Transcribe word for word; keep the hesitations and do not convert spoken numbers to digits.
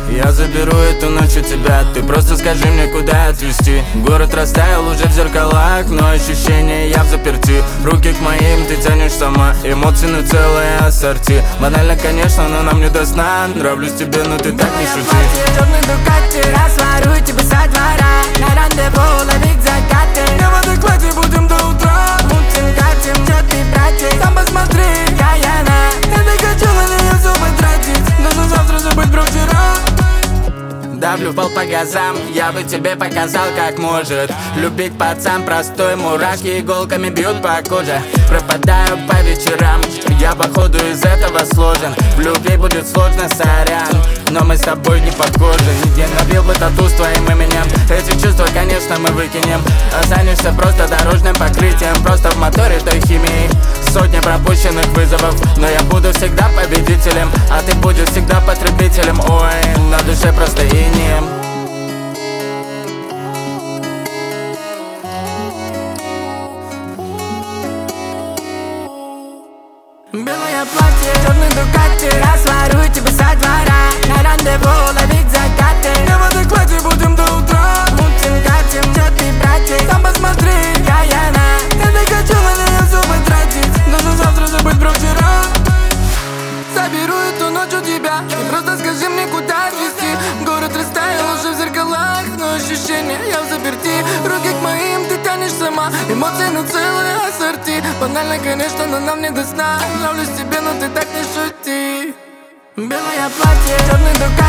Я заберу эту ночь у тебя, ты просто скажи мне, куда отвезти. Город растаял уже в зеркалах, но ощущение я в заперти. Руки к моим ты тянешь сама, эмоции на целое ассорти. Банально, конечно, но нам не до сна. Нравлюсь тебе, но ты так не шути. Черный Дукати, разворую тебя со двора. На рандеву ловить закаты. Не в адеквате, будем до утра. Мутим, катим, чё ты, братик? Там посмотри, Каяна. я не хочу на нее зубы тратить. Должен завтра забыть про вчера. Давлю в пол по газам, я бы тебе показал, как может любить пацан простой. Мурашки иголками бьют по коже. Пропадаю по вечерам, я походу из этого сложен. В любви будет сложно, сорян, но мы с тобой не похожи. Я набил бы тату с твоим именем. Эти чувства, конечно, мы выкинем. Останешься просто дорожным покрытием, просто в моторе той химии. Сотни пропущенных вызовов, но я буду всегда победителем, а ты будешь всегда потребителем. Ой, на душе просто инеем. Белое платье, черный Дукати. Разворую тебя со двора. На рандеву ловить закаты. Не в адеквате, будем до утра. Мутим, катим, чё ты, братик? Там посмотри, Каяна. я не хочу на нее зубы тратить. Должен завтра забыть про вчера. Заберу эту ночь у тебя, и просто скажи мне, куда отвезти. Город растаял уже в зеркалах, но ощущения я в заперти. Руки к моим ты тянешь сама, эмоции на целое ассорти. Банально, конечно, но нам не до сна. Нравлюсь тебе, но ты так не шути. Белое платье, черный Дукати.